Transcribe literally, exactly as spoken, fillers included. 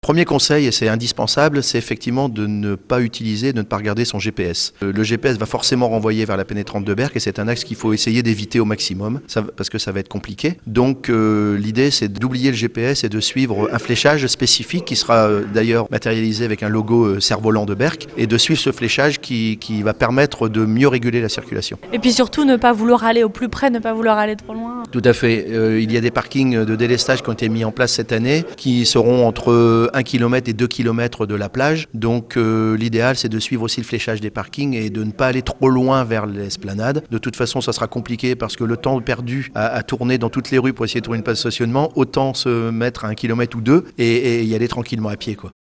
Premier conseil, et c'est indispensable, c'est effectivement de ne pas utiliser, de ne pas regarder son G P S. Le G P S va forcément renvoyer vers la pénétrante de Berck et c'est un axe qu'il faut essayer d'éviter au maximum, ça, parce que ça va être compliqué. Donc euh, l'idée c'est d'oublier le G P S et de suivre un fléchage spécifique qui sera euh, d'ailleurs matérialisé avec un logo euh, cerf-volant de Berck et de suivre ce fléchage qui, qui va permettre de mieux réguler la circulation. Et puis surtout ne pas vouloir aller au plus près, ne pas vouloir aller trop loin. Tout à fait. Euh, il y a des parkings de délestage qui ont été mis en place cette année qui seront entre un kilomètre et deux kilomètres de la plage. Donc euh, l'idéal c'est de suivre aussi le fléchage des parkings et de ne pas aller trop loin vers l'esplanade. De toute façon ça sera compliqué parce que le temps perdu à, à tourner dans toutes les rues pour essayer de trouver une place de stationnement, autant se mettre à un kilomètre ou deux et, et y aller tranquillement à pied, quoi.